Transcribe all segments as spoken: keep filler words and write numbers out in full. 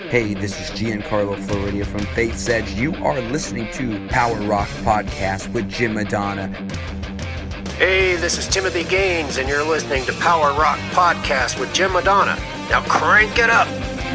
Hey, this is Giancarlo Floridia from Faith's Edge. You are listening to Power Rock Podcast with Jim Madonna. Hey, this is Timothy Gaines, and you're listening to Power Rock Podcast with Jim Madonna. Now crank it up.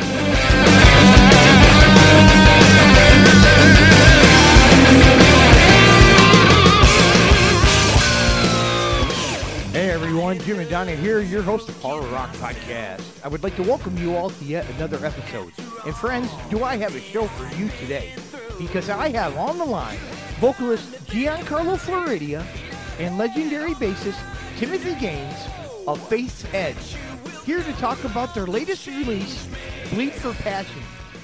Hey everyone, Jim Madonna here, your host of Power Rock Podcast. I would like to welcome you all to yet another episode. And friends, do I have a show for you today? Because I have on the line vocalist Giancarlo Floridia and legendary bassist Timothy Gaines of Faith's Edge, here to talk about their latest release, Bleed for Passion.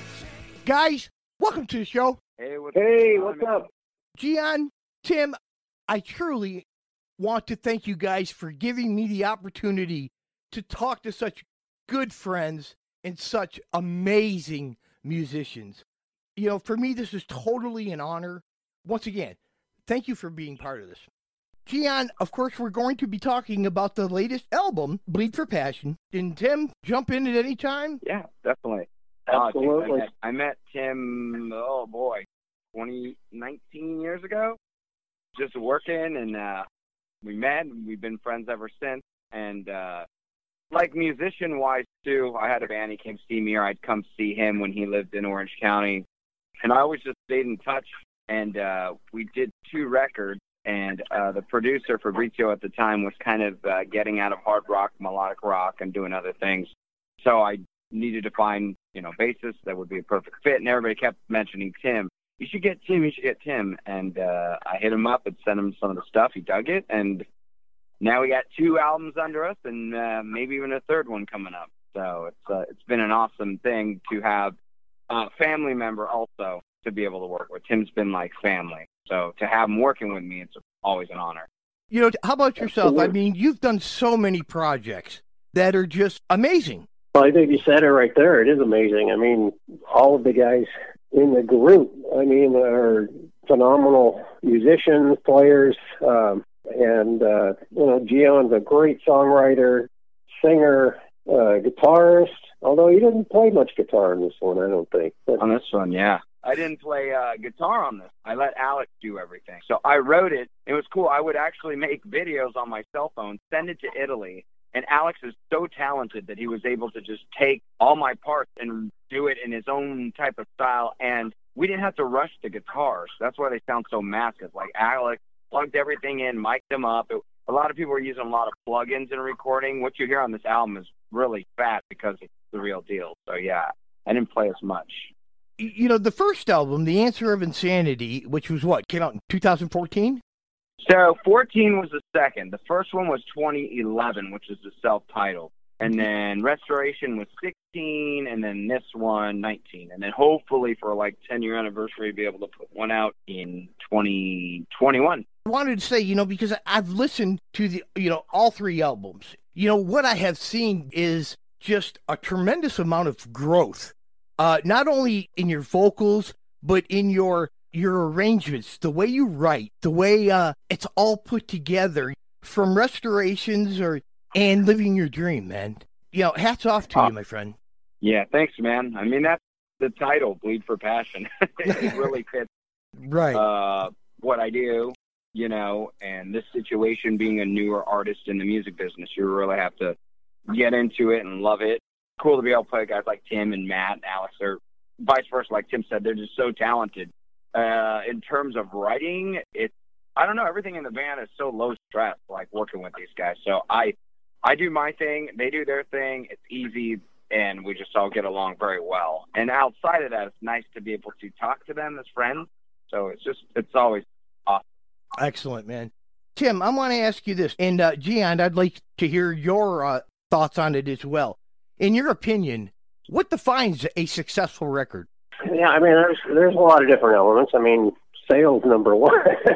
Guys, welcome to the show. Hey, what's, hey, what's up? Gian, Tim, I truly want to thank you guys for giving me the opportunity to talk to such good friends and such amazing musicians. You know, for me, this is totally an honor. Once again, thank you for being part of this. Gian, of course, we're going to be talking about the latest album, Bleed for Passion. Can Tim jump in at any time? Yeah, definitely. Absolutely. Uh, I, met, I met Tim, oh boy, twenty, nineteen years ago, just working, and uh, we met, and we've been friends ever since. And uh, like musician-wise, too, I had a band. He came see me, or I'd come see him when he lived in Orange County. And I always just stayed in touch, and uh, we did two records. And uh, the producer, Fabrizio, at the time was kind of uh, getting out of hard rock, melodic rock, and doing other things. So I needed to find, you know, bassists that would be a perfect fit. And everybody kept mentioning Tim. You should get Tim, you should get Tim. And uh, I hit him up and sent him some of the stuff. He dug it. And now we got two albums under us and uh, maybe even a third one coming up. So it's uh, it's been an awesome thing to have a family member also to be able to work with. Tim's been like family. So to have him working with me, it's always an honor. You know, how about yourself? I mean, you've done so many projects that are just amazing. Well, I think you said it right there. It is amazing. I mean, all of the guys in the group, I mean, are phenomenal musicians, players, um, and, uh, you know, Gion's a great songwriter, singer, uh, guitarist, although he didn't play much guitar in this one, I don't think. But, on this one, yeah. I didn't play uh, guitar on this. I let Alex do everything. So I wrote it. It was cool. I would actually make videos on my cell phone, send it to Italy. And Alex is so talented that he was able to just take all my parts and do it in his own type of style. And we didn't have to rush the guitars. That's why they sound so massive. Like Alex plugged everything in, mic'd them up. It, a lot of people are using a lot of plugins in recording. What you hear on this album is really fat because it's the real deal. So, yeah, I didn't play as much. You know, the first album, The Answer of Insanity, which was what, came out in two thousand fourteen? So fourteen was the second. The first one was twenty eleven, which is the self-titled. And then Restoration was sixteen, and then this one, nineteen. And then hopefully for like ten-year anniversary, be able to put one out in twenty twenty-one. I wanted to say, you know, because I've listened to the, you know, all three albums. You know, what I have seen is just a tremendous amount of growth. Uh, not only in your vocals, but in your your arrangements, the way you write, the way uh, it's all put together, from Restorations or and Living Your Dream, man. You know, hats off to uh, you, my friend. Yeah, thanks, man. I mean, that's the title, Bleed for Passion. It really fits right. uh, what I do, you know, and this situation, being a newer artist in the music business, you really have to get into it and love it. Cool to be able to play guys like Tim and Matt and Alex, or vice versa. Like Tim said, they're just so talented. Uh, in terms of writing, it's, I don't know, everything in the band is so low stress, like working with these guys. So I, I do my thing, they do their thing. It's easy, and we just all get along very well. And outside of that, it's nice to be able to talk to them as friends. So it's just, it's always awesome. Excellent, man. Tim, I want to ask you this, and uh, Gian, I'd like to hear your uh, thoughts on it as well. In your opinion, what defines a successful record? Yeah, I mean, there's there's a lot of different elements. I mean, sales, number one.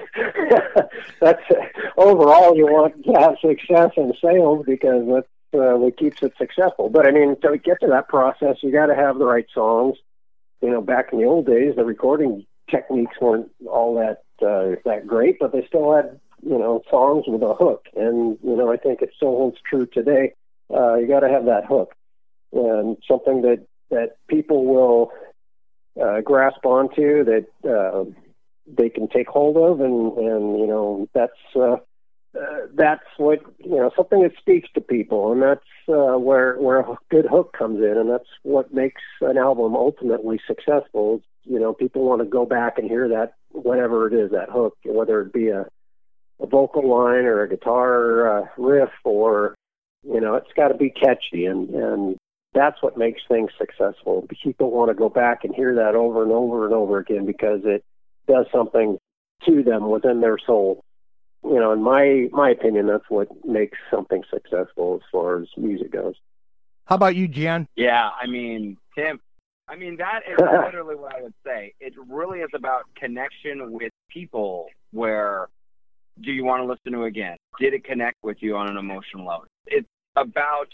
That's overall, you want to have success in sales because that's uh, what keeps it successful. But I mean, to get to that process, you got to have the right songs. You know, back in the old days, the recording techniques weren't all that uh, that great, but they still had, you know, songs with a hook. And you know, I think it still holds true today. Uh, you got to have that hook and something that that people will uh, grasp onto, that uh, they can take hold of, and, and you know, that's uh, uh, that's what, you know, something that speaks to people, and that's uh, where where a good hook comes in, and that's what makes an album ultimately successful. You know, people want to go back and hear that, whatever it is, that hook, whether it be a, a vocal line or a guitar uh, riff, or, you know, it's got to be catchy, and, and that's what makes things successful. People want to go back and hear that over and over and over again because it does something to them within their soul. You know, in my my opinion, that's what makes something successful as far as music goes. How about you, Jan? Yeah, I mean, Tim, I mean, that is literally what I would say. It really is about connection with people. Where do you want to listen to again? Did it connect with you on an emotional level? It's about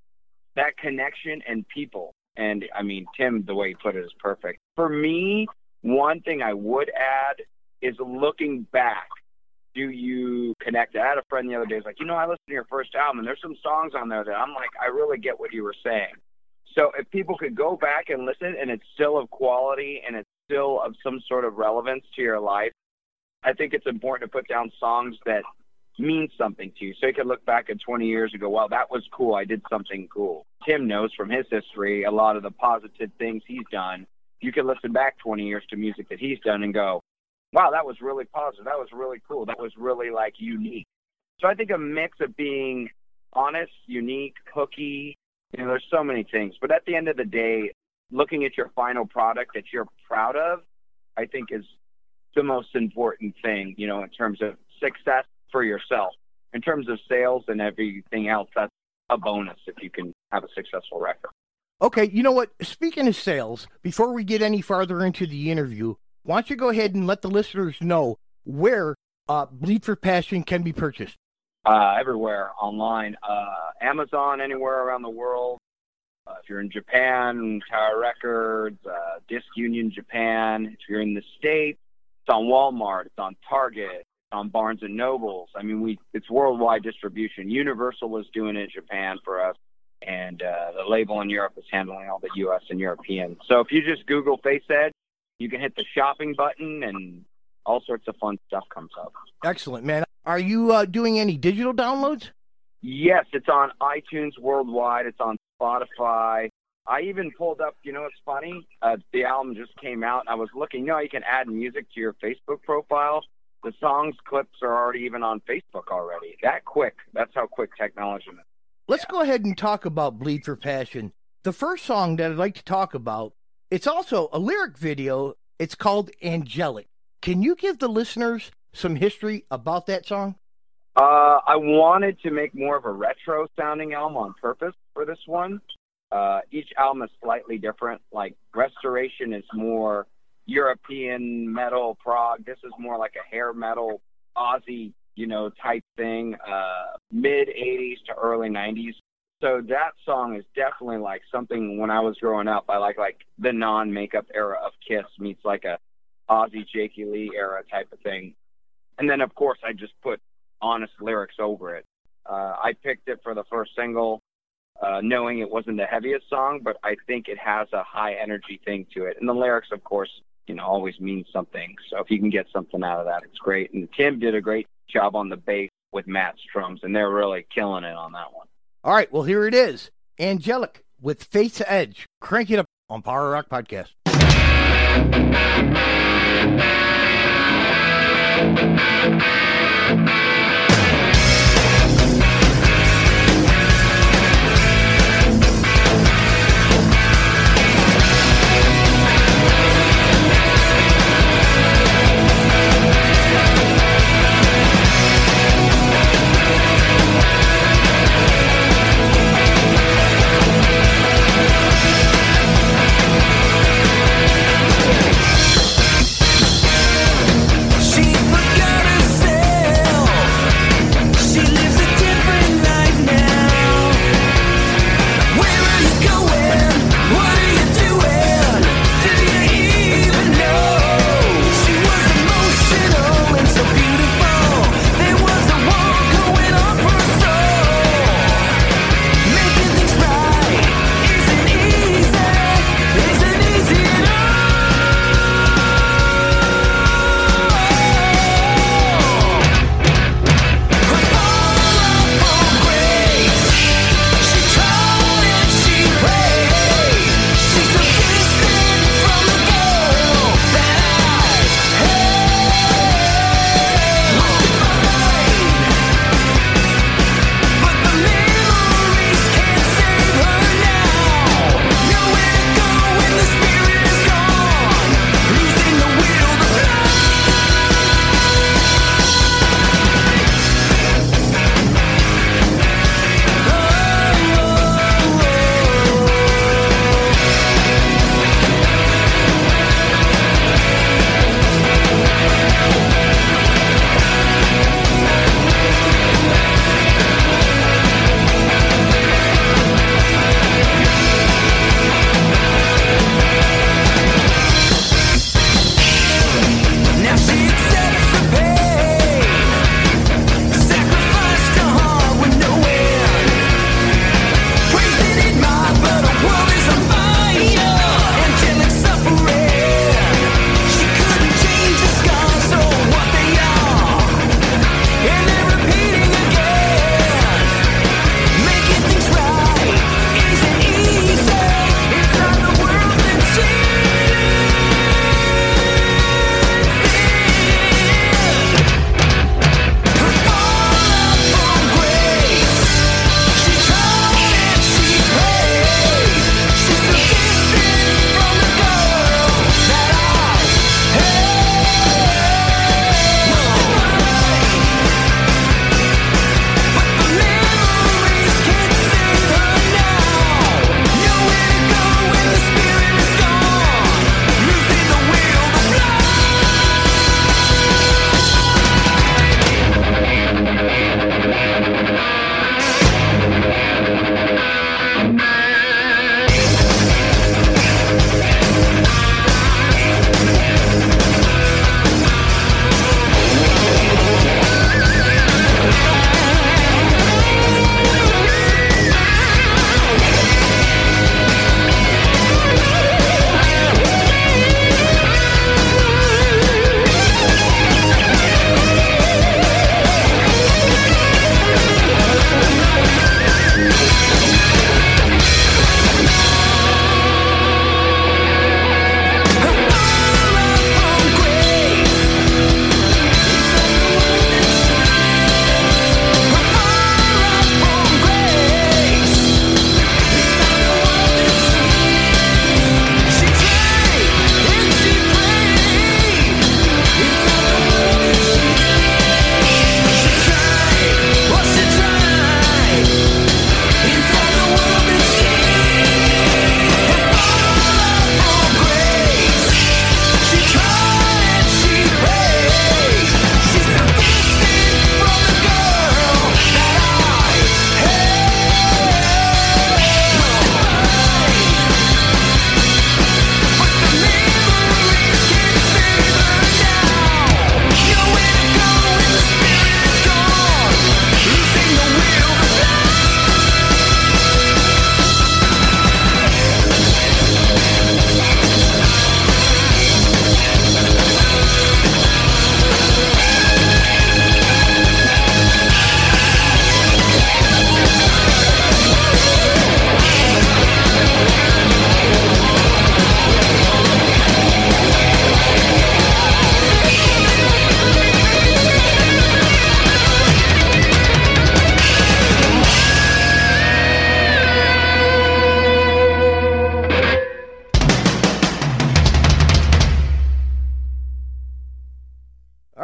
that connection and people. And, I mean, Tim, the way he put it is perfect. For me, one thing I would add is looking back. Do you connect? I had a friend the other day who's like, you know, I listened to your first album, and there's some songs on there that I'm like, I really get what you were saying. So if people could go back and listen, and it's still of quality, and it's still of some sort of relevance to your life, I think it's important to put down songs that mean something to you. So you can look back at twenty years and go, well, that was cool. I did something cool. Tim knows from his history a lot of the positive things he's done. You can listen back twenty years to music that he's done and go, wow, that was really positive. That was really cool. That was really, like, unique. So I think a mix of being honest, unique, hooky, you know, there's so many things. But at the end of the day, looking at your final product that you're proud of, I think is the most important thing, you know, in terms of success for yourself. In terms of sales and everything else, that's a bonus if you can have a successful record. Okay, you know what? Speaking of sales, before we get any farther into the interview, why don't you go ahead and let the listeners know where uh, Bleed for Passion can be purchased? Uh, everywhere, online, uh, Amazon, anywhere around the world. Uh, if you're in Japan, Tower Records, uh, Disc Union Japan. If you're in the States, it's on Walmart, it's on Target, it's on Barnes and Nobles. I mean, we it's worldwide distribution. Universal is doing it in Japan for us, and uh, the label in Europe is handling all the U S and European. So if you just Google Face Edge, you can hit the shopping button, and all sorts of fun stuff comes up. Excellent, man. Are you uh, doing any digital downloads? Yes, it's on iTunes worldwide. It's on Spotify. I even pulled up, you know, it's funny. Uh, the album just came out, and I was looking. You know, you can add music to your Facebook profile. The songs clips are already even on Facebook already. That quick. That's how quick technology is. Let's yeah. go ahead and talk about Bleed for Passion. The first song that I'd like to talk about, it's also a lyric video. It's called Angelic. Can you give the listeners some history about that song? Uh, I wanted to make more of a retro-sounding album on purpose for this one. Uh, each album is slightly different. Like Restoration is more European metal prog. This is more like a hair metal Aussie, you know, type thing. Uh, mid eighties to early nineties. So that song is definitely like something when I was growing up. I like like the non-makeup era of Kiss meets like a Ozzy Jakey Lee era type of thing. And then of course I just put honest lyrics over it. Uh, I picked it for the first single, uh, knowing it wasn't the heaviest song, but I think it has a high energy thing to it. And the lyrics, of course, you know, always mean something. So if you can get something out of that, it's great. And Tim did a great job on the bass with Matt's drums, and they're really killing it on that one. All right, well, here it is. Angelic with Face Edge. Crank it up on Power Rock Podcast. She forgot herself.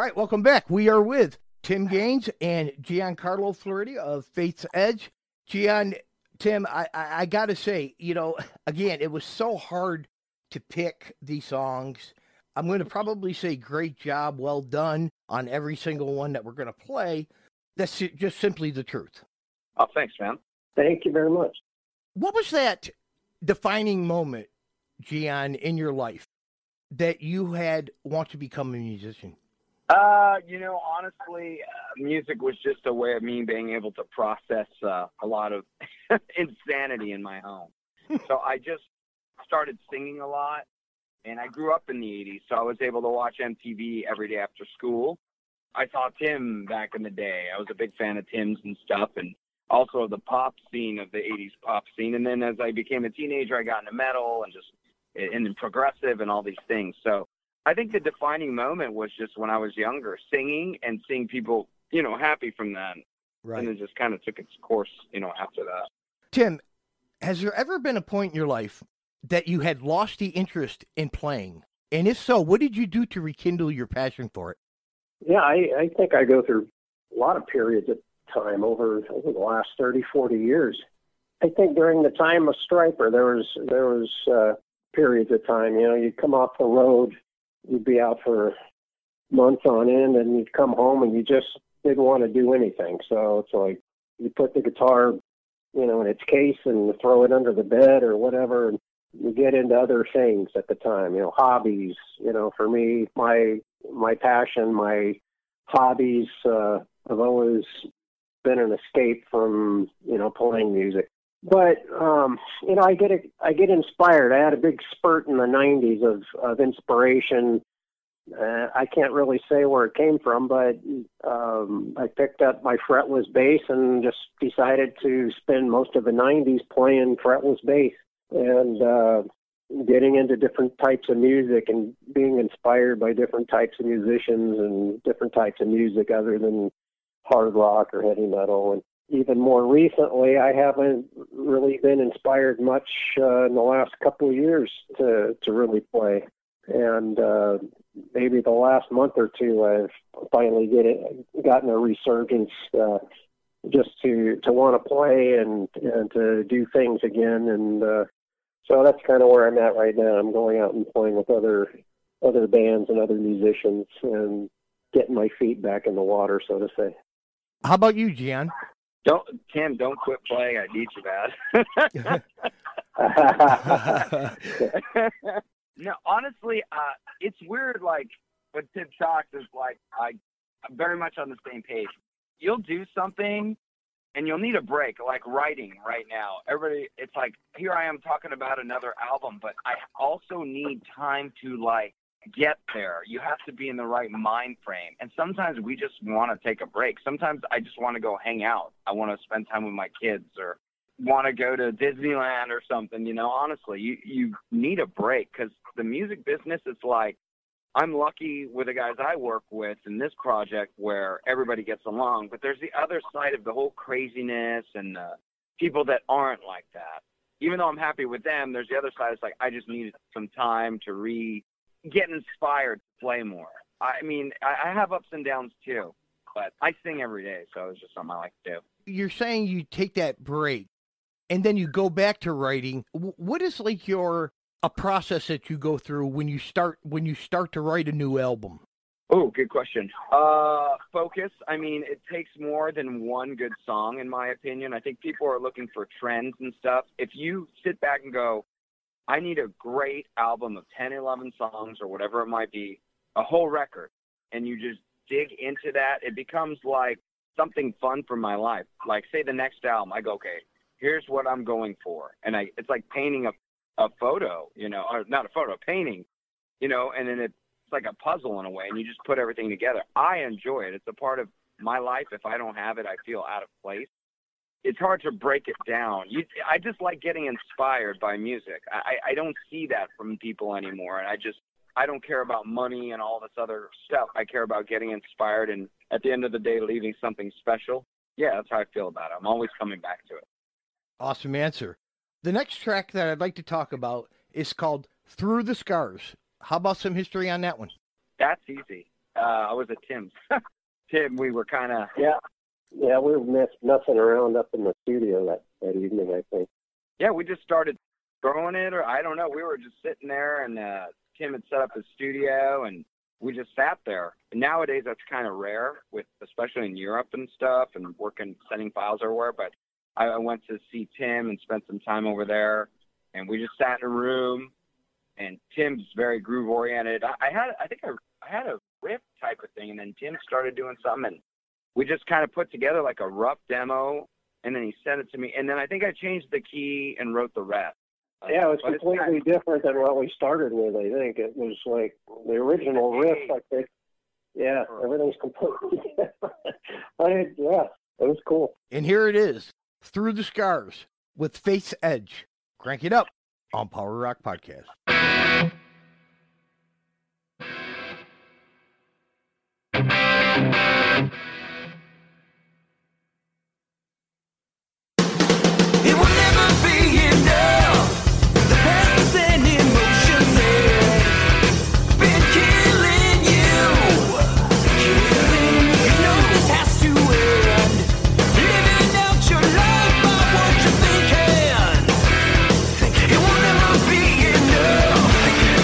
right, welcome back. We are with Tim Gaines and Giancarlo Floridia of Faith's Edge. Gian, Tim, I, I, I got to say, you know, again, it was so hard to pick these songs. I'm going to probably say great job, well done on every single one that we're going to play. That's just simply the truth. Oh, thanks, man. Thank you very much. What was that defining moment, Gian, in your life that you had want to become a musician? Uh, you know, honestly, uh, music was just a way of me being able to process uh, a lot of insanity in my home. So I just started singing a lot, and I grew up in the eighties, so I was able to watch M T V every day after school. I saw Tim back in the day. I was a big fan of Tim's and stuff, and also the pop scene of the eighties pop scene. And then as I became a teenager, I got into metal and just and then progressive and all these things. So I think the defining moment was just when I was younger, singing and seeing people, you know, happy from that. Right. And it just kind of took its course, you know, after that. Tim, has there ever been a point in your life that you had lost the interest in playing? And if so, what did you do to rekindle your passion for it? Yeah, I, I think I go through a lot of periods of time over, over the last thirty, forty years. I think during the time of Stryper, there was there was uh, periods of time, you know, you'd come off the road, you'd be out for months on end, and you'd come home and you just didn't want to do anything. So it's like you put the guitar, you know, in its case and throw it under the bed or whatever, and you get into other things at the time, you know, hobbies. You know, for me, my my passion, my hobbies uh, have always been an escape from, you know, playing music. But, um, you know, I get a, I get inspired. I had a big spurt in the nineties of, of inspiration. Uh, I can't really say where it came from, but um, I picked up my fretless bass and just decided to spend most of the nineties playing fretless bass and uh, getting into different types of music and being inspired by different types of musicians and different types of music other than hard rock or heavy metal. And even more recently, I haven't really been inspired much uh, in the last couple of years to, to really play. And uh, maybe the last month or two, I've finally get it, gotten a resurgence uh, just to, to want to play and, and to do things again. And uh, so that's kind of where I'm at right now. I'm going out and playing with other other bands and other musicians and getting my feet back in the water, so to say. How about you, Gian? Don't, Tim, don't quit playing. I need you, man. No, honestly, uh, it's weird. Like when Tim talks, is like I, I'm very much on the same page. You'll do something, and you'll need a break. Like writing right now, everybody. It's like here I am talking about another album, but I also need time to like get there. You have to be in the right mind frame, and sometimes we just want to take a break. Sometimes I just want to go hang out. I want to spend time with my kids, or want to go to Disneyland or something. You know, honestly, you you need a break because the music business is like, I'm lucky with the guys I work with in this project where everybody gets along, but there's the other side of the whole craziness and uh, people that aren't like that. Even though I'm happy with them, there's the other side. It's like I just need some time to re get inspired to play more. I mean, I, I have ups and downs too, but I sing every day, so it's just something I like to do. You're saying you take that break and then you go back to writing. What is like your a process that you go through when you start when you start to write a new album? Oh, good question. Uh, focus. I mean, it takes more than one good song, in my opinion. I think people are looking for trends and stuff. If you sit back and go, I need a great album of ten, eleven songs or whatever it might be, a whole record, and you just dig into that, it becomes like something fun for my life. Like, say the next album, I go, okay, here's what I'm going for. And I, it's like painting a, a photo, you know, or not a photo, a painting, you know, and then it's like a puzzle in a way, and you just put everything together. I enjoy it. It's a part of my life. If I don't have it, I feel out of place. It's hard to break it down. You, I just like getting inspired by music. I, I don't see that from people anymore, and I just, I don't care about money and all this other stuff. I care about getting inspired and at the end of the day, leaving something special. Yeah, that's how I feel about it. I'm always coming back to it. Awesome answer. The next track that I'd like to talk about is called Through the Scars. How about some history on that one? That's easy. uh, I was at Tim's. Tim, we were kind of Yeah, yeah, we were mess, messing around up in the studio that, that evening, I think. yeah, we just started growing it, or I don't know. We were just sitting there, and uh, Tim had set up his studio, and we just sat there. And nowadays, that's kind of rare, with especially in Europe and stuff, and working, sending files everywhere. But I, I went to see Tim and spent some time over there, and we just sat in a room. And Tim's very groove oriented. I, I had, I think, I, I had a riff type of thing, and then Tim started doing something, and we just kind of put together like a rough demo, and then he sent it to me, and then I think I changed the key and wrote the rest. Yeah, it was But it's completely not- different than what we started with, I think. It was like the original riff, I think. Yeah, everything's completely different. I, yeah, it was cool. And here it is, Through the Scars with Faith's Edge. Crank it up on Power Rock Podcast. It will never be enough. The past and emotions have been killing you. Killing you. You know this has to end. Living out your life by what you're thinking. It will never be enough.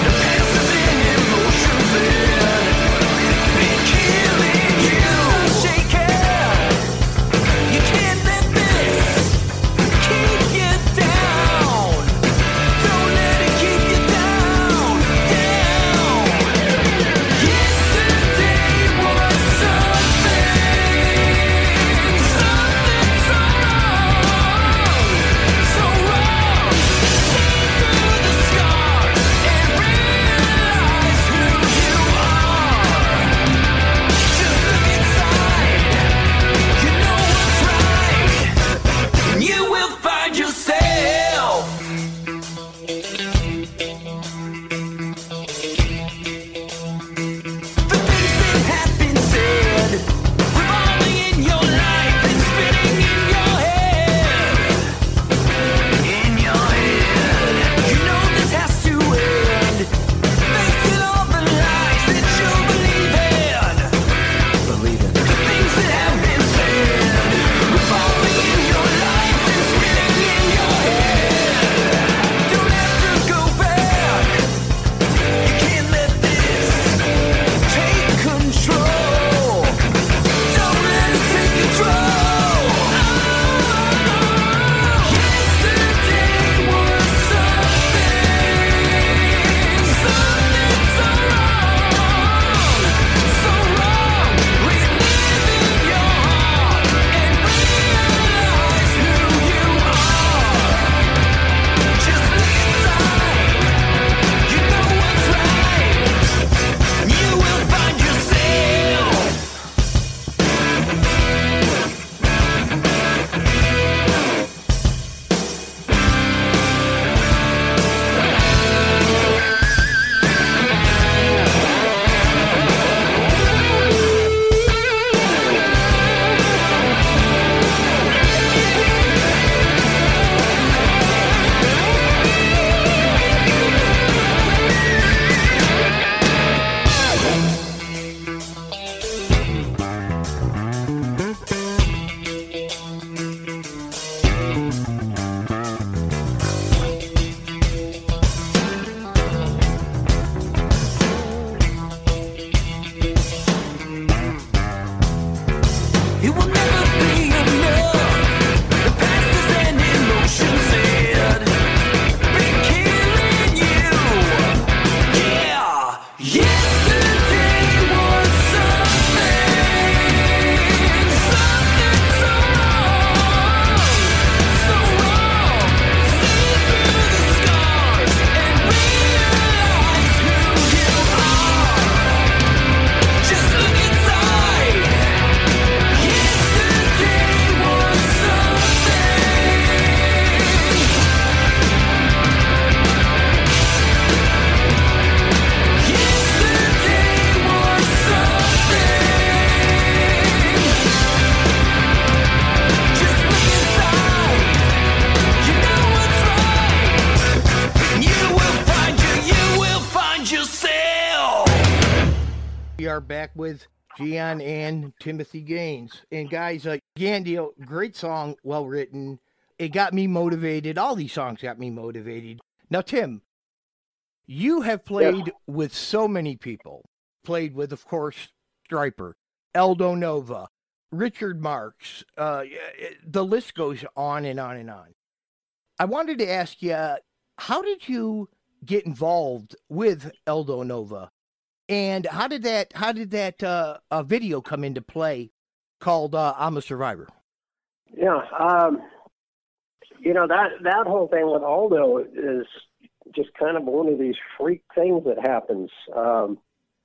we are back with Gian and Timothy Gaines. And guys, uh, Gandio, great song, well written. It got me motivated. All these songs got me motivated. Now, Tim, you have played Yes. with so many people. Played with, of course, Striper, Eldo Nova, Richard Marx. Uh, the list goes on and on and on. I wanted to ask you, how did you get involved with Eldo Nova? And how did that how did that uh, uh, video come into play called uh, I'm a Survivor? Yeah, um, you know, that, that whole thing with Aldo is just kind of one of these freak things that happens. Um,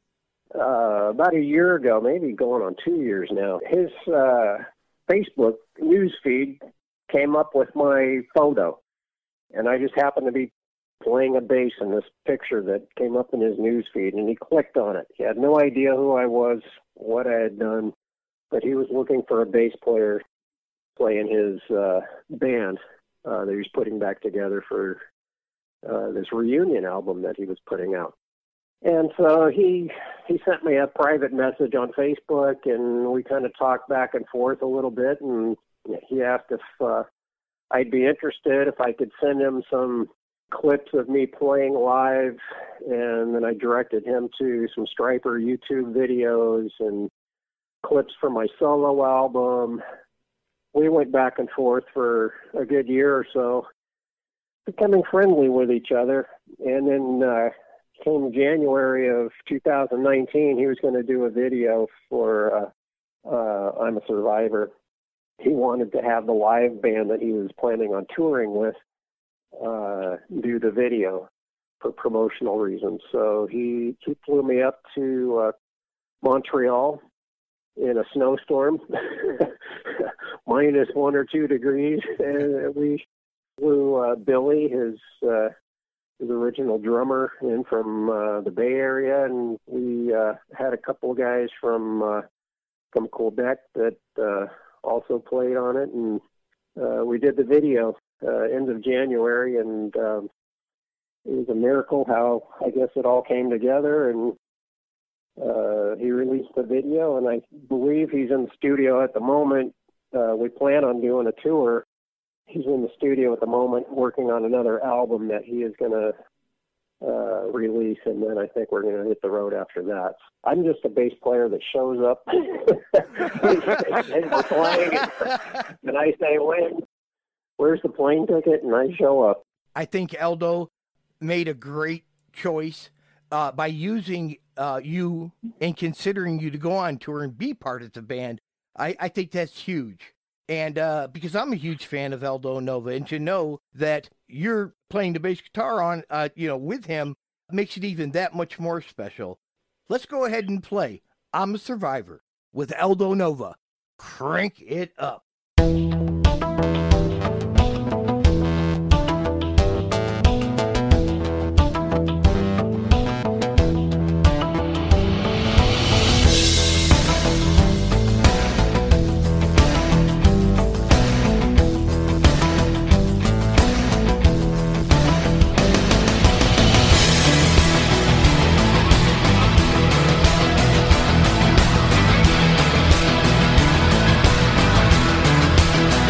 uh, about a year ago, maybe going on two years now, his uh, Facebook news feed came up with my photo. And I just happened to be playing a bass in this picture that came up in his news feed, and he clicked on it. He had no idea who I was, what I had done, but he was looking for a bass player playing his uh, band uh, that he was putting back together for uh, this reunion album that he was putting out. And so he he sent me a private message on Facebook, and we kind of talked back and forth a little bit, and he asked if uh, I'd be interested, if I could send him some clips of me playing live, and then I directed him to some Striper YouTube videos and clips from my solo album. We went back and forth for a good year or so, becoming friendly with each other. And then uh, came January of two thousand nineteen, he was going to do a video for uh, uh, I'm a Survivor. He wanted to have the live band that he was planning on touring with uh, do the video for promotional reasons. So he, he flew me up to uh, Montreal in a snowstorm, minus one or two degrees, and we flew uh, Billy, his uh, his original drummer, in from uh, the Bay Area, and we uh, had a couple of guys from uh, from Quebec that uh, also played on it, and uh, we did the video uh, end of January, and um, it was a miracle how I guess it all came together, and uh, he released the video, and I believe he's in the studio at the moment. Uh, we plan on doing a tour. He's in the studio at the moment working on another album that he is going to uh, release, and then I think we're going to hit the road after that. I'm just a bass player that shows up and we're playing, and I say, when? Where's the plane ticket? And I show up. I think Eldo made a great choice uh, by using uh, you and considering you to go on tour and be part of the band. I, I think that's huge. And uh, because I'm a huge fan of Eldo Nova, and to know that you're playing the bass guitar on, uh, you know, with him makes it even that much more special. Let's go ahead and play I'm a Survivor with Eldo Nova. Crank it up. Survivor.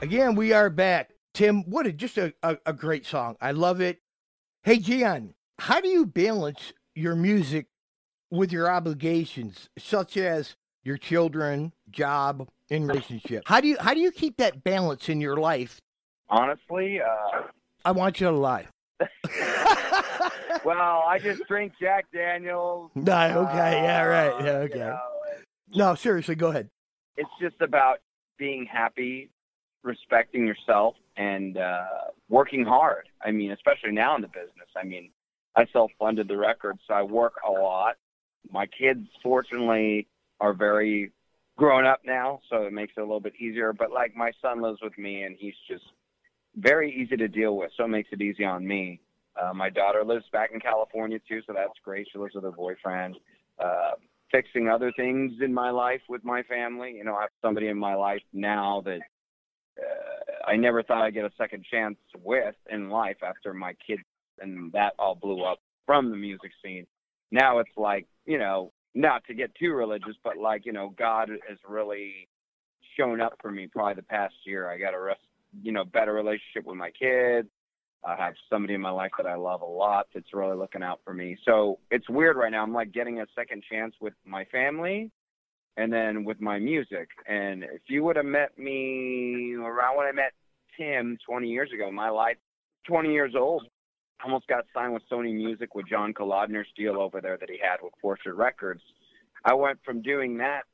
Again, we are back. Tim, what a just a, a, a great song. I love it. Hey, Gian, how do you balance your music with your obligations, such as your children, job, and relationship? How do you how do you keep that balance in your life? Honestly, uh, I want you to lie. well, I just drink Jack Daniels. No, okay, yeah, right, yeah, uh, okay. you know, No, seriously, go ahead. it's just about being happy, respecting yourself, and uh, working hard. I mean, especially now in the business. I mean, I self-funded the record, so I work a lot. My kids, fortunately, are very grown up now, so it makes it a little bit easier. But, like, my son lives with me, and he's just very easy to deal with, so it makes it easy on me. Uh, my daughter lives back in California, too, so that's great. She lives with her boyfriend. Uh, fixing other things in my life with my family. You know, I have somebody in my life now that uh, I never thought I'd get a second chance with in life after my kids and that all blew up from the music scene. Now it's like, you know, not to get too religious, but like, you know, God has really shown up for me probably the past year. I got a, rest, you know, better relationship with my kids. I have somebody in my life that I love a lot that's really looking out for me. So it's weird right now. I'm like getting a second chance with my family and then with my music. And if you would have met me around when I met Tim twenty years ago, my life, twenty years old, almost got signed with Sony Music with John Kalodner's deal over there that he had with Portrait Records. I went from doing that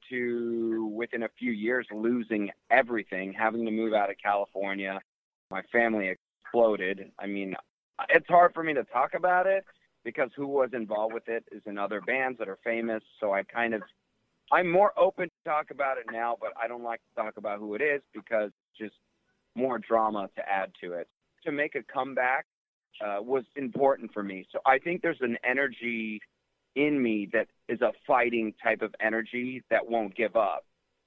to within a few years losing everything, having to move out of California. My family exploded. I mean, it's hard for me to talk about it because who was involved with it is in other bands that are famous. So I kind of, I'm more open to talk about it now, but I don't like to talk about who it is because it's just more drama to add to it. To make a comeback uh, was important for me. So I think there's an energy in me that is a fighting type of energy that won't give up.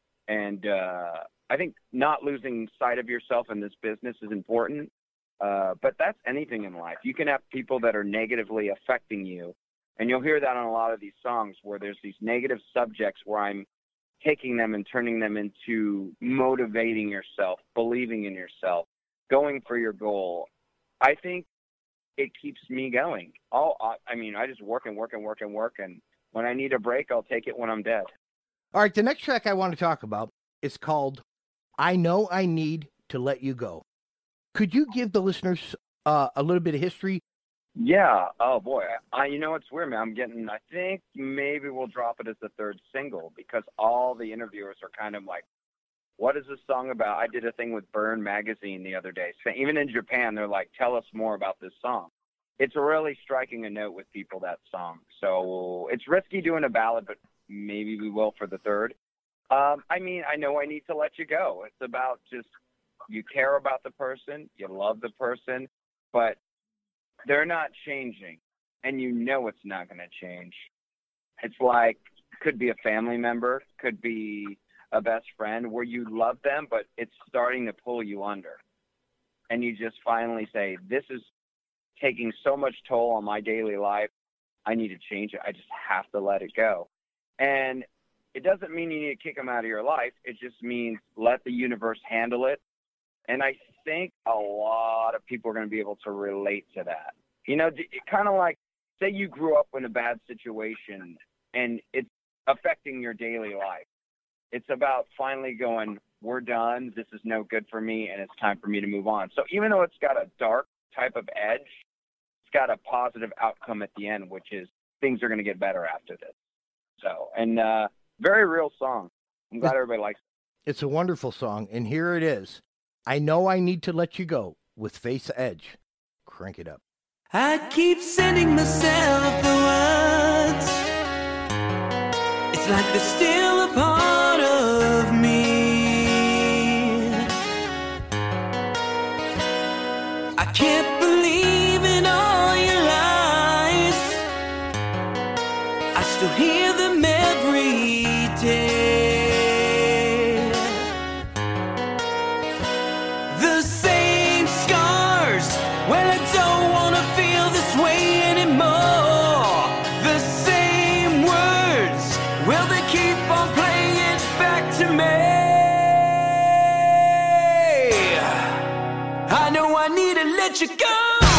And uh, I think not losing sight of yourself in this business is important. Uh, but that's anything in life. You can have people that are negatively affecting you. And you'll hear that on a lot of these songs where there's these negative subjects where I'm taking them and turning them into motivating yourself, believing in yourself, going for your goal. I think it keeps me going. All, I mean, I just work and work and work and work. And when I need a break, I'll take it when I'm dead. All right, the next track I want to talk about is called I Know I Need to Let You Go. Could you give the listeners uh, a little bit of history? Yeah. Oh, boy. I, you know, it's weird, man. I'm getting, I think maybe we'll drop it as the third single because all the interviewers are kind of like, what is this song about? I did a thing with Burn Magazine the other day. So even in Japan, they're like, tell us more about this song. It's really striking a note with people, that song. So it's risky doing a ballad, but maybe we will for the third. Um, I mean, I know I need to let you go. It's about just, you care about the person, you love the person, but they're not changing, and you know it's not going to change. It's like, could be a family member, could be a best friend where you love them, but it's starting to pull you under. And you just finally say, this is taking so much toll on my daily life, I need to change it. I just have to let it go. And it doesn't mean you need to kick them out of your life. It just means let the universe handle it. And I think a lot of people are going to be able to relate to that. You know, kind of like, say you grew up in a bad situation and it's affecting your daily life. It's about finally going, we're done, this is no good for me, and it's time for me to move on. So even though it's got a dark type of edge, it's got a positive outcome at the end, which is things are going to get better after this. So, and uh, very real song. I'm glad everybody likes it. It's a wonderful song, and here it is. I Know I Need to Let You Go with Face Edge. Crank it up. I keep sending myself the words. It's like they're still a part of me. I can't believe in all your lies. I still hear them every day. The same scars. Well, I don't want to feel this way anymore. The same words. Well, they keep on playing it back to me. let you go.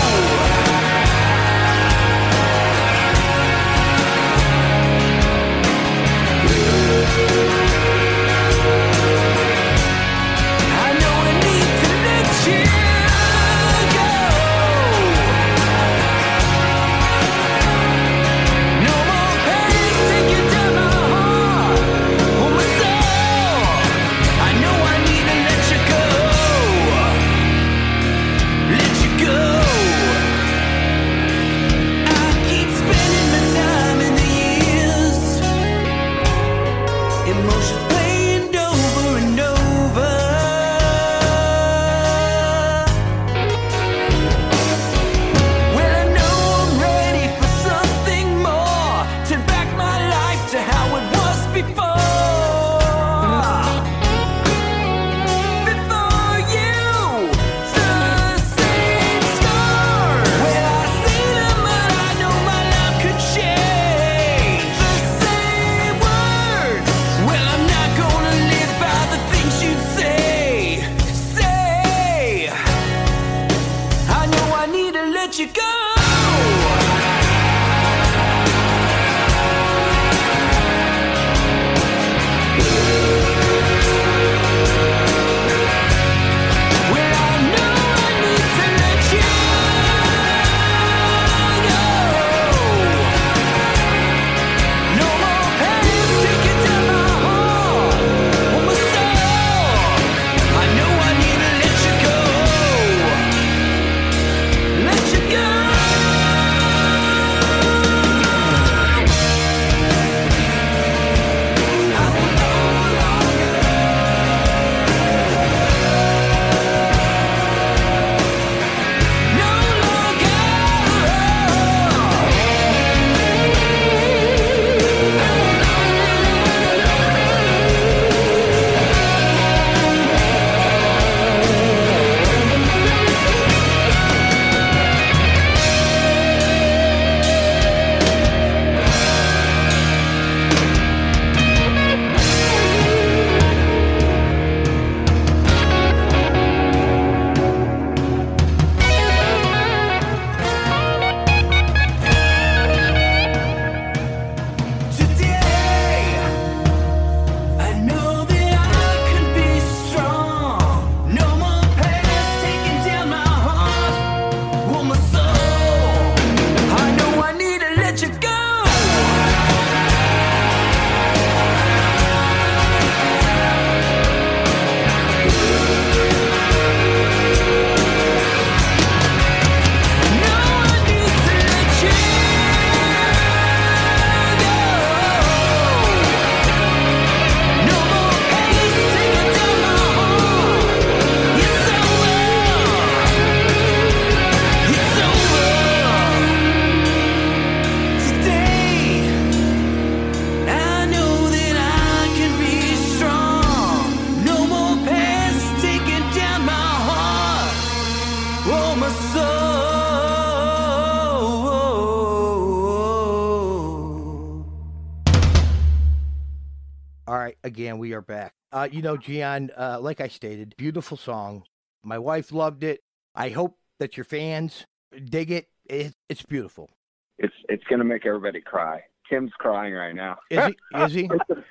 Again, we are back. Uh, you know, Gian, uh, like I stated, beautiful song. My wife loved it. I hope that your fans dig it. it it's beautiful. It's it's gonna make everybody cry. Tim's crying right now. Is he? Is he?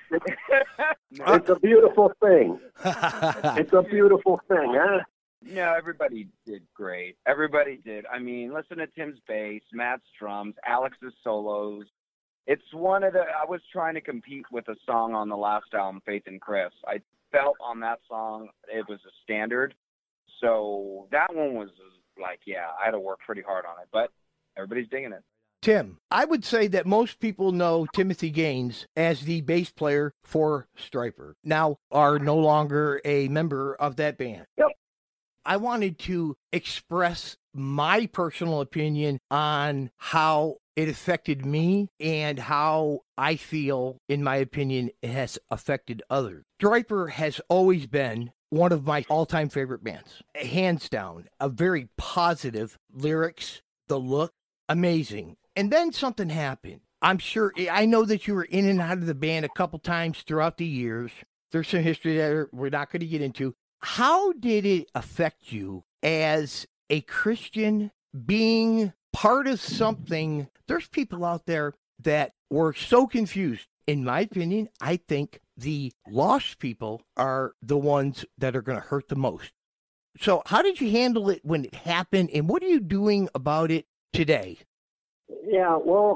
It's a beautiful thing. It's a beautiful thing, huh? No, everybody did great. Everybody did. I mean, listen to Tim's bass, Matt's drums, Alex's solos. It's one of the, I was trying to compete with a song on the last album, Faith in Chris. I felt on that song it was a standard. So that one was like, yeah, I had to work pretty hard on it, but everybody's digging it. Tim, I would say that most people know Timothy Gaines as the bass player for Stryper. Now are no longer a member of that band. Yep. I wanted to express my personal opinion on how it affected me and how I feel, in my opinion, it has affected others. Stryper has always been one of my all-time favorite bands. Hands down, a very positive lyrics, the look, amazing. And then something happened. I'm sure, I know that you were in and out of the band a couple times throughout the years. There's some history that we're not going to get into. How did it affect you as a Christian, being part of something, there's people out there that were so confused. In my opinion, I think the lost people are the ones that are going to hurt the most. So how did you handle it when it happened, and what are you doing about it today? Yeah, well,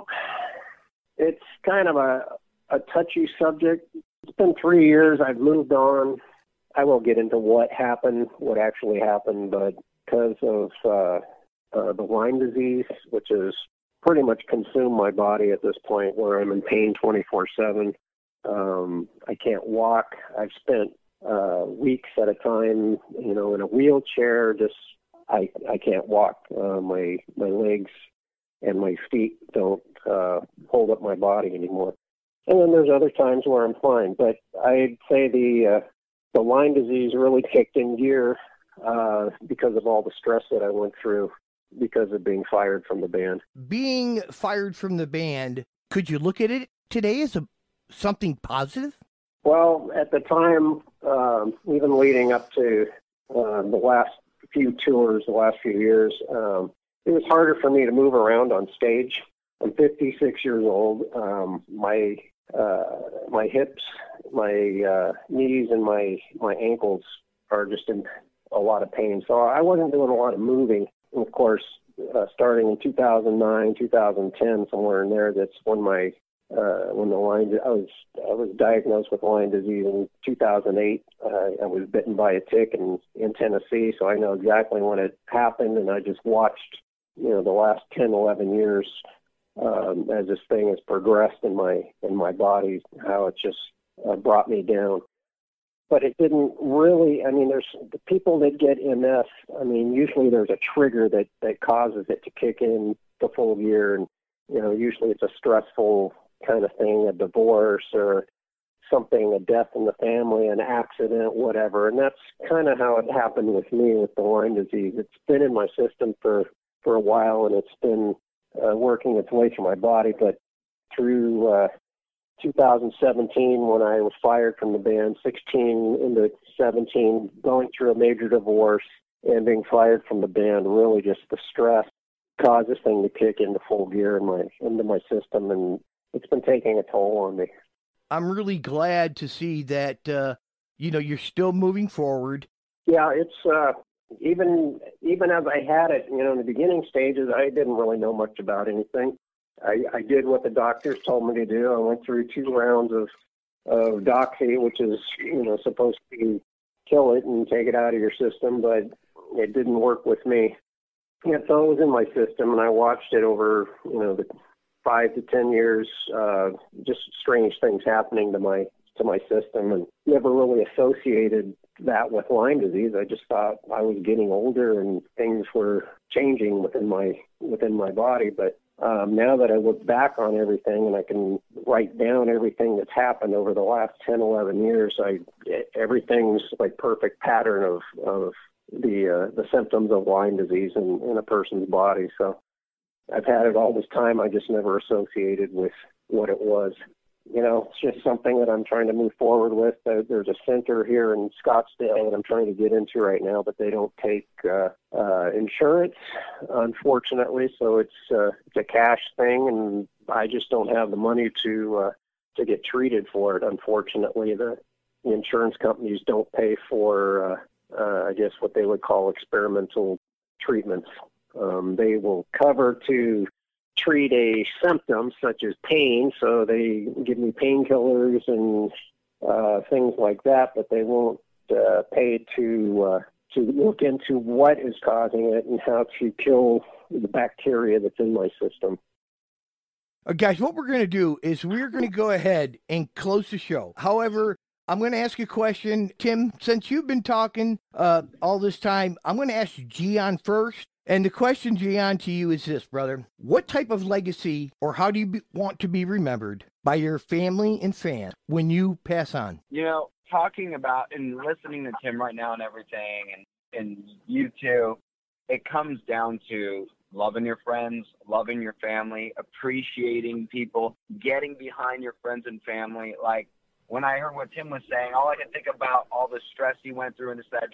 it's kind of a, a touchy subject. It's been three years. I've moved on. I won't get into what happened, what actually happened, but because of uh, uh, the Lyme disease, which has pretty much consumed my body at this point, where I'm in pain twenty-four seven. Um, I can't walk. I've spent uh, weeks at a time, you know, in a wheelchair. Just I I can't walk. Uh, my my legs and my feet don't uh, hold up my body anymore. And then there's other times where I'm fine. But I'd say the uh, the Lyme disease really kicked in gear uh, because of all the stress that I went through because of being fired from the band. Being fired from the band, could you look at it today as a something positive? Well, at the time, um, even leading up to uh, the last few tours, the last few years, um, it was harder for me to move around on stage. I'm fifty-six years old. Um, my uh, my hips, my uh, knees, and my my ankles are just in a lot of pain. So I wasn't doing a lot of moving. And of course, uh, starting in two thousand nine, two thousand ten, somewhere in there, that's when my uh, when the Lyme I was I was diagnosed with Lyme disease in two thousand eight. Uh, I was bitten by a tick in in Tennessee, so I know exactly when it happened, and I just watched, you know, the last ten, eleven years um, as this thing has progressed in my in my body, how it just uh, brought me down. But it didn't really, I mean, there's the people that get M S, I mean, usually there's a trigger that, that causes it to kick in the full gear. And, you know, usually it's a stressful kind of thing, a divorce or something, a death in the family, an accident, whatever. And that's kind of how it happened with me with the Lyme disease. It's been in my system for, for a while, and it's been uh, working its way through my body. But through uh, two thousand seventeen, when I was fired from the band, sixteen into seventeen, going through a major divorce and being fired from the band, really just the stress caused this thing to kick into full gear in my, into my system, and it's been taking a toll on me. I'm really glad to see that, uh, you know, you're still moving forward. Yeah, it's, uh, even, even as I had it, you know, in the beginning stages, I didn't really know much about anything. I, I did what the doctors told me to do. I went through two rounds of, of Doxy, which is, you know, supposed to kill it and take it out of your system, but it didn't work with me. And so it was in my system, and I watched it over, you know, the five to ten years, uh, just strange things happening to my to my system, and never really associated that with Lyme disease. I just thought I was getting older and things were changing within my within my body, but Um, now that I look back on everything and I can write down everything that's happened over the last ten, eleven years, I, everything's like perfect pattern of, of the, uh, the symptoms of Lyme disease in, in a person's body. So I've had it all this time. I just never associated with what it was. You know, it's just something that I'm trying to move forward with. There's a center here in Scottsdale that I'm trying to get into right now, but they don't take uh, uh, insurance, unfortunately. So it's uh, it's a cash thing, and I just don't have the money to uh, to get treated for it. Unfortunately, the, the insurance companies don't pay for, uh, uh, I guess, what they would call experimental treatments. Um, they will cover to treat a symptom such as pain, so they give me painkillers and uh, things like that, but they won't uh, pay to uh, to look into what is causing it and how to kill the bacteria that's in my system. Uh, guys, what we're going to do is we're going to go ahead and close the show. However, I'm going to ask you a question. Tim, since you've been talking uh, all this time, I'm going to ask you Gian first. And the question, Gian, to you is this, brother. What type of legacy, or how do you be, want to be remembered by your family and fans when you pass on? You know, talking about and listening to Tim right now and everything, and, and you too, it comes down to loving your friends, loving your family, appreciating people, getting behind your friends and family. Like, when I heard what Tim was saying, all I could think about all the stress he went through and just that just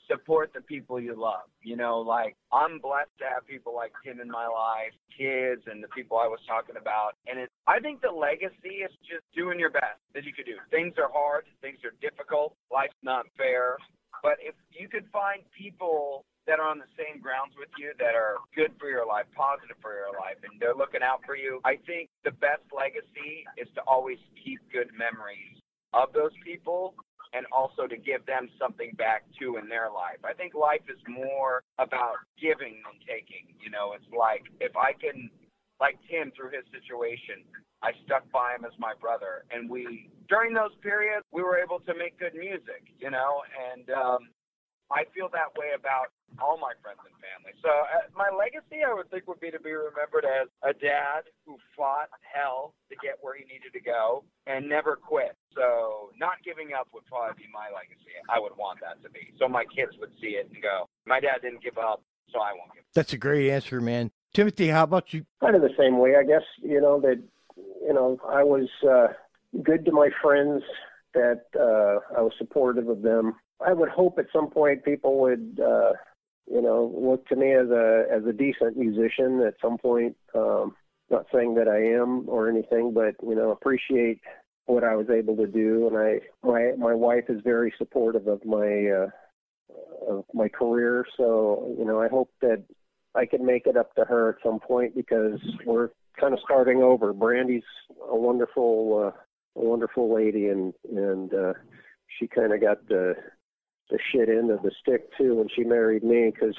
support the people you love. You know, like, I'm blessed to have people like Tim in my life, kids, and the people I was talking about. And it, I think the legacy is just doing your best that you could do. Things are hard. Things are difficult. Life's not fair. But if you could find people that are on the same grounds with you, that are good for your life, positive for your life, and they're looking out for you, I think the best legacy is to always keep good memories of those people, and also to give them something back too in their life. I think life is more about giving than taking. You know, it's like, if I can, like Tim, through his situation, I stuck by him as my brother, and we, during those periods, we were able to make good music, you know, and um, I feel that way about all my friends and family. So uh, my legacy, I would think, would be to be remembered as a dad who fought hell to get where he needed to go and never quit. So not giving up would probably be my legacy. I would want that to be. So my kids would see it and go, my dad didn't give up, so I won't give up. That's a great answer, man. Timothy, how about you? Kind of the same way, I guess, you know, that, you know, I was uh, good to my friends, that uh, I was supportive of them. I would hope at some point people would, uh, you know, look to me as a as a decent musician at some point. Um, not saying that I am or anything, but, you know, appreciate what I was able to do. And I, my my wife is very supportive of my uh, of my career. So, you know, I hope that I can make it up to her at some point, because we're kind of starting over. Brandy's a wonderful, uh, a wonderful lady, and and uh, she kind of got the the shit end of the stick too when she married me, because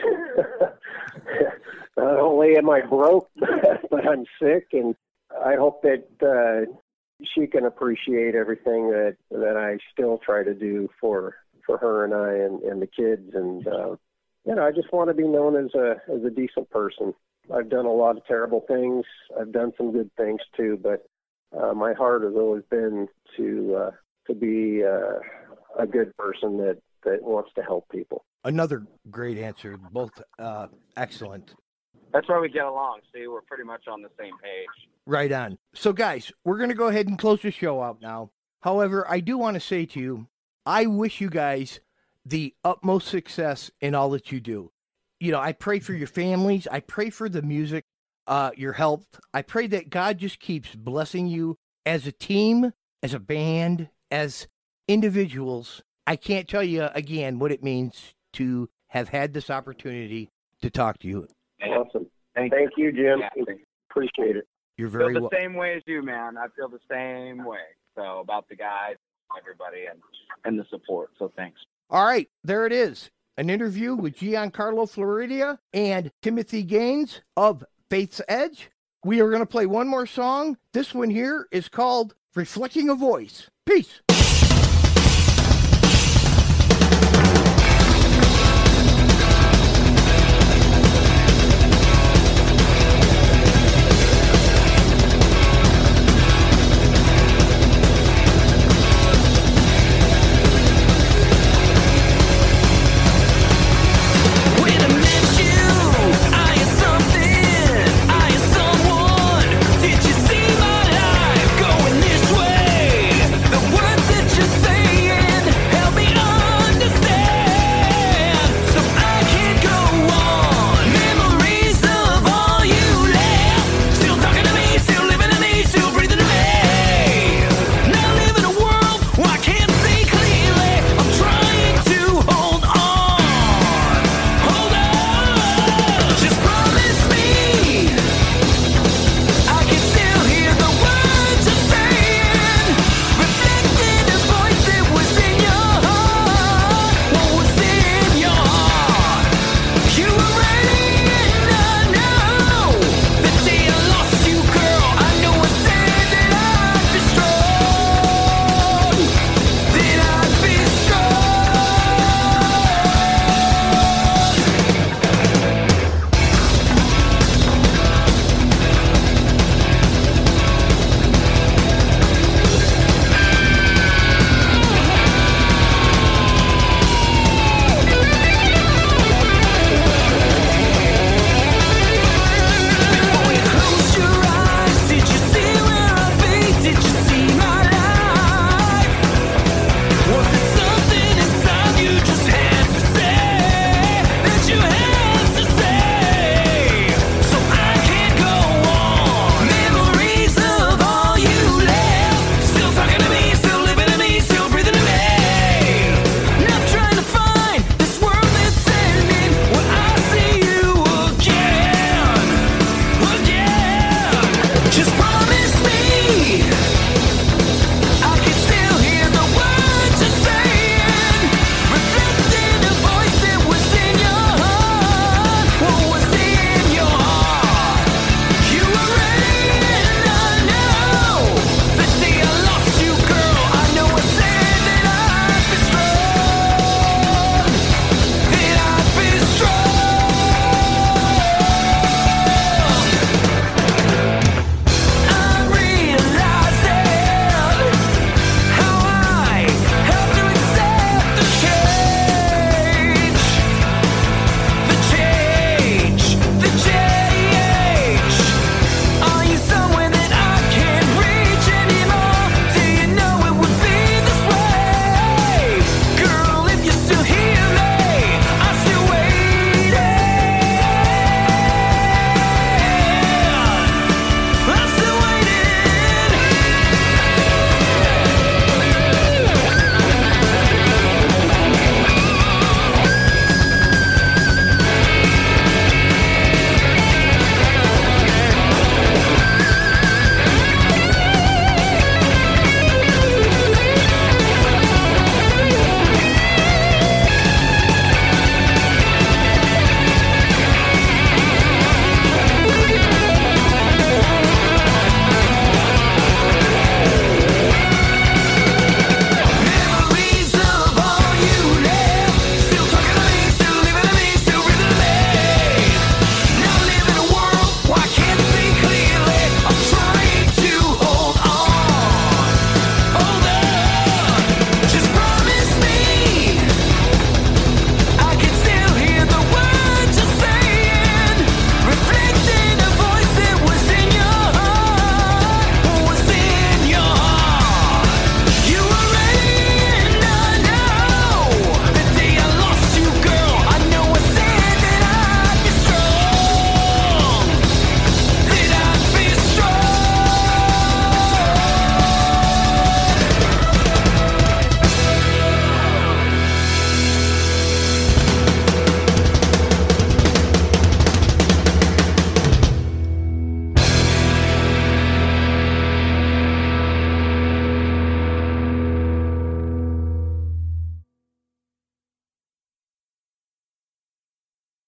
not only am I broke, but I'm sick, and I hope that uh, she can appreciate everything that that I still try to do for for her and I and, and the kids, and uh, you know, I just want to be known as a as a decent person. I've done a lot of terrible things. I've done some good things too, but uh, my heart has always been to uh, to be uh, a good person that, that wants to help people. Another great answer, both uh, excellent. That's why we get along. See, we're pretty much on the same page. Right on. So, guys, we're going to go ahead and close the show out now. However, I do want to say to you, I wish you guys the utmost success in all that you do. You know, I pray for your families. I pray for the music, uh, your health. I pray that God just keeps blessing you as a team, as a band, as individuals. I can't tell you again what it means to have had this opportunity to talk to you. Awesome. Thank, Thank you, Jim. Yeah. Appreciate it. You're I very feel the wel- same way as you, man. I feel the same way. So about the guys, everybody, and, and the support. So thanks. All right, there it is. An interview with Giancarlo Floridia and Timothy Gaines of Faith's Edge. We are going to play one more song. This one here is called Reflecting a Voice. Peace.